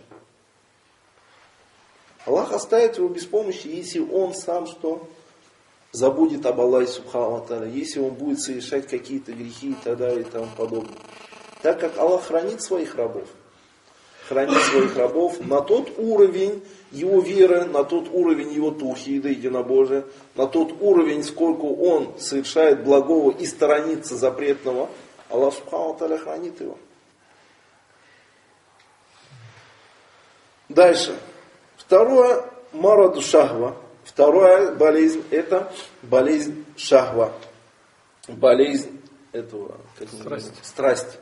Аллах оставит его без помощи, если он сам что? Забудет об Аллахе Субхану ва Тааля, если он будет совершать какие-то грехи и так далее и тому подобное. Так как Аллах хранит своих рабов, хранит своих рабов на тот уровень его веры, на тот уровень его тухида, единобожия, на тот уровень, сколько он совершает благого и сторонится запретного, Аллах Субхану ва Тааля хранит его. Дальше. Второе, мараду шахва. Вторая болезнь, это болезнь шахва. Болезнь этого, как страсть. страсть.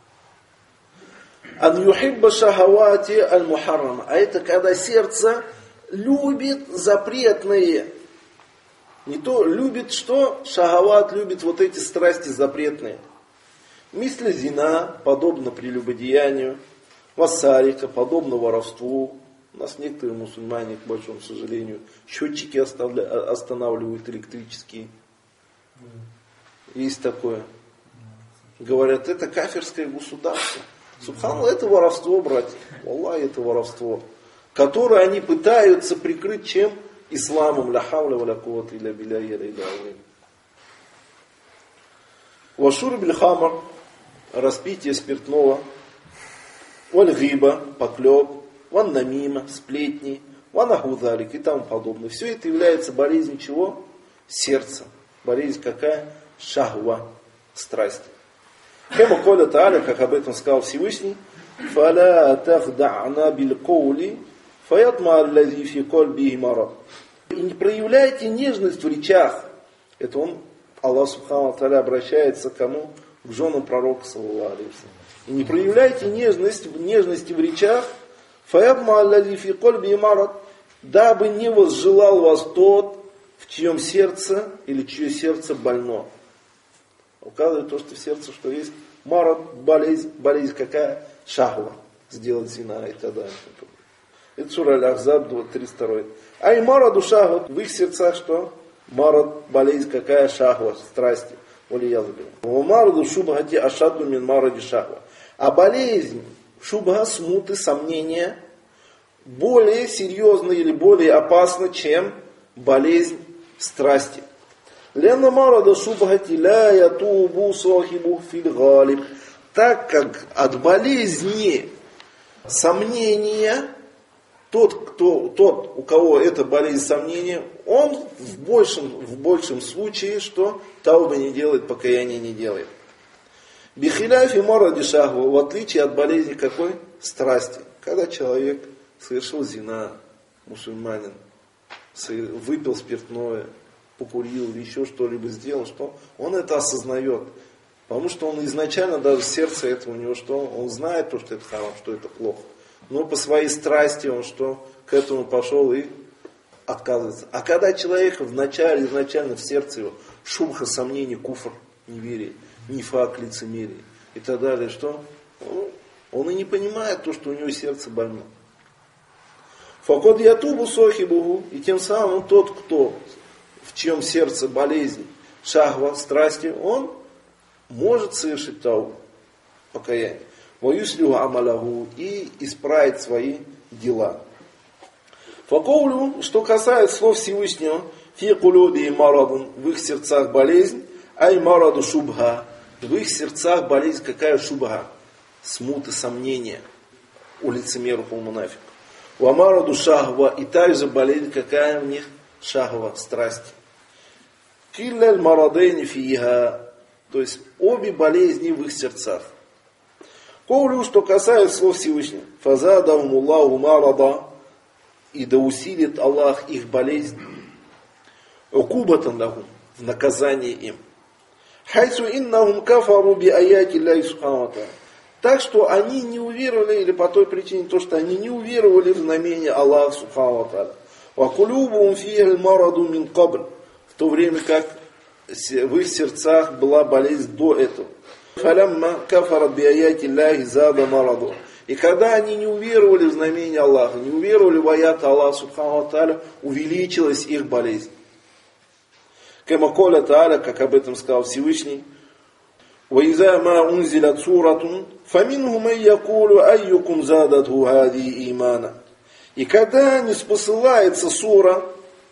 Ан юхибба шахавати аль-мухаррама. А это когда сердце любит запретные. Не то любит что? Шахават любит вот эти страсти запретные. Мисля зина, подобно прелюбодеянию. Вассарика, подобно воровству. У нас некоторые мусульмане, к большому сожалению, счетчики останавливают электрические. Есть такое. Говорят, это кафирское государство. Субханаллах, это воровство, братья. Аллах, это воровство. Которое они пытаются прикрыть чем? Исламом. Ля хавля ва ля куввата илля билляхи аль-алиyyил азим. Ва шурб аль-хамр, распитие спиртного. Валь гиба, поклеп. Ван намима, сплетни, ван ахудалик и тому подобное. Все это является болезнью чего? Сердца. Болезнь какая? Шахва, страсть. Кема коля тааля, как об этом сказал Всевышний, фаля тахдана бил коули, фаятма аллази фи кольбихи марад. И не проявляйте нежность в речах. Это он, Аллах Субхану ва Тааля, обращается к кому? К женам пророка, саллаллаху алейхи ва саллям. И не проявляйте нежность, нежности в речах, фаябма аллази фи кольбихи марад, дабы не возжелал вас тот, в чьем сердце или чье сердце больно. Указывает то, что в сердце что есть марад, болезнь, болезнь какая? Шахва, сделать зина и так далее. Это сура Аль-Ахзаб, тридцать два. Ай мараду шахва, в их сердцах что? Марад, болезнь какая? Шахва, страсти. Мараду шубхати ашаду мин маради шахва. А болезнь шубха, смуты, сомнения более серьезно или более опасно, чем болезнь страсти. Ленна марада шубхати ля ятубу сахибу фил галиб. Так как от болезни сомнения, тот, кто, тот, у кого эта болезнь сомнения, он в большем, в большем случае, что тауба не делает, покаяние не делает. Бихиляфи маради шахва, в отличие от болезни какой? Страсти. Когда человек совершил зина, мусульманин, выпил спиртное, покурил или еще что-либо сделал, что он это осознает. Потому что он изначально даже в сердце этого у него что? Он знает то, что это харам, что это плохо. Но по своей страсти он что? К этому пошел и отказывается. А когда человек вначале, изначально в сердце его шубха, сомнений, куфр, неверие, нифак, лицемерие и так далее, что? Он и не понимает то, что у него сердце больно. Факод ятубу сохибугу, и тем самым тот, кто, в чьем сердце болезнь, шахва, страсти, он может совершить таубу, покаяние. Ваюслю амалаху, и исправить свои дела. Факоулю, что касается слов Всевышнего, фи кулуби марадун, в их сердцах болезнь, ай мараду шубха, в их сердцах болезнь какая шубха? Смуты, сомнения у лицемеров, у мунафиков. У амараду шахва, и также болезнь какая у них? Шахва, страсть. Килляль марадейни фиха, то есть обе болезни в их сердцах. Коулю, что касается слов Всевышнего, фазадахумуллаху марада, и да усилит Аллах их болезнь, укубатан лахум, в наказание им. Хайсу иннахум кафару би аяти Аллахи субхану ва тааля. Так что они не уверовали, или по той причине, то, что они не уверовали в знамение Аллаха субхану ва тааля. وَقُلُوبُهُمْ فِيهِ الْمَرَضُ مِنْ قَبْلِ. В то время как в их сердцах была болезнь до этого. فَلَمَّا كَفَرَتْ بِآيَاتِ اللَّهِ زَادَ مَرَضُهُمْ. И когда они не уверовали в знамения Аллаха, не уверовали в аяты Аллаха Субхану ва Тааля, увеличилась их болезнь. Кама коля Тааля, как об этом сказал Всевышний, وَإِذَا مَا أُنْزِلَتْ سُورَةٌ فَمِنْهُمْ مَنْ يَقُولُ أَيُّكُمْ زَادَتْهُ هَذِهِ إِيمَانًا. И когда не спосылается сура,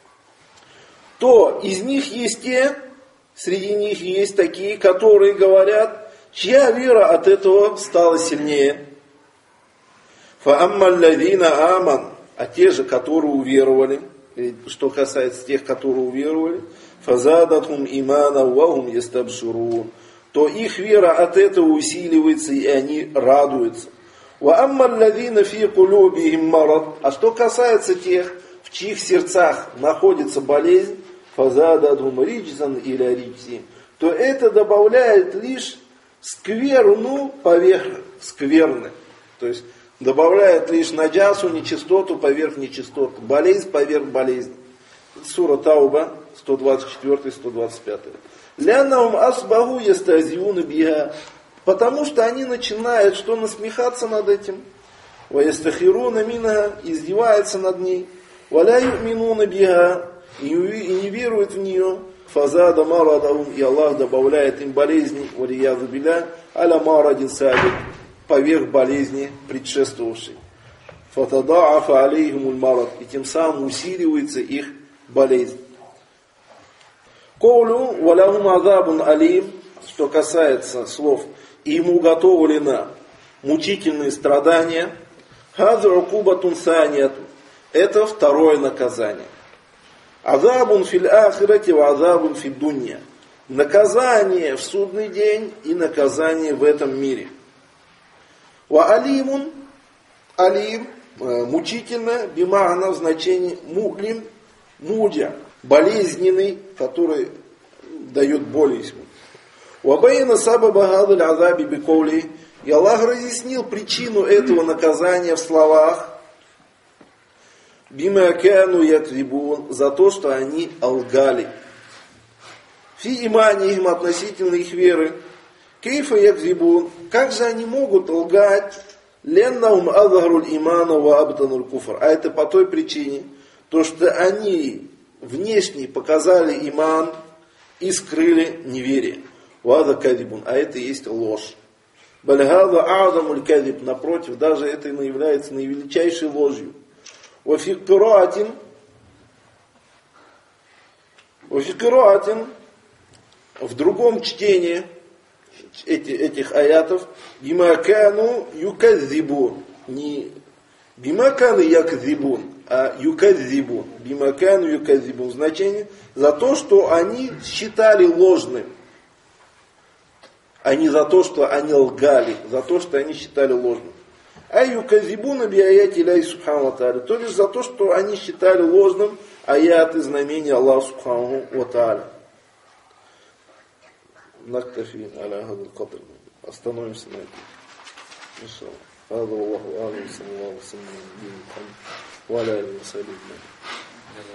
то из них есть те, среди них есть такие, которые говорят, чья вера от этого стала сильнее. فَأَمَّا الَّذِينَ آمَنُوا. А те же, которые уверовали, что касается тех, которые уверовали, فَزَادَتْهُمْ إِيمَانًا وَهُمْ يَسْتَبْشِرُونَ. То их вера от этого усиливается, и они радуются. وَأَمَّا الَّذِينَ فِي قُلُوبِهِمْ مَرَضٌ. А что касается тех, в чьих сердцах находится болезнь, فَزَادَتْهُمْ رِجْزًا إِلَى رِجْزِهِمْ. То это добавляет лишь скверну поверх скверны. То есть добавляет лишь наджасу, нечистоту поверх нечистоты, болезнь поверх болезни. Сура Тауба, сто двадцать четыре сто двадцать пять. «Ляннаум асбаху ястазиуна биха». Потому что они начинают что насмехаться над этим. «Ва ястахируна минха», издеваются над ней. «Ва ля юминуна биха», и не веруют в нее. «Фазада марадахум», и Аллах добавляет им болезни. «Валиязу билля аля марадин сабик», поверх болезни предшествовавшей. «Фатадаафа алейхимуль марад», и тем самым усиливается их болезнь. «Коулю валахум азабун алим», что касается слов, и ему уготовлено мучительные страдания. «Хаза укубатун санияту», это второе наказание. «Азабун фил ахирати ва азабун фид дунья», наказание в судный день и наказание в этом мире. «Ва алимун», алим, мучительно, бима'на в значении му'лим, мудя, болезненный, который дает боль. «Вабайна сабаба гадаль азаби биколи», и Аллах разъяснил причину этого наказания в словах «Бима кану якзибун», за то, что они лгали. «Фи имани им», относительно их веры. «Кейфа якзибун», как же они могут лгать? «Леннаум азгаруль имана ва абтануль куфр», а это по той причине, то что они внешне показали иман и скрыли неверие. «Ваза кадибун», а это и есть ложь. «Бальгаза а'замуль кадиб», напротив, даже это является наивеличайшей ложью. «Вафи кираатин», «Вафи кираатин», в другом чтении эти, этих аятов, «Бимакану юказзибун», не «Бимакану якзибун», а «юказзибун», «Бимакану юказзибун», значение за то, что они считали ложным, а не за то, что они лгали, за то, что они считали ложным. А юказзибуна би аяти Аллахи Субхану ва Тааля, то лишь за то, что они считали ложным аяты знамения Аллаха Субхану ва Тааля. Нактафи аля хадал кадр. Остановимся на этом. Иншаллах. Хадал Аллаху алейхи саллаллаху алейхи ва саллям. Ва аля алейхи ва саллям.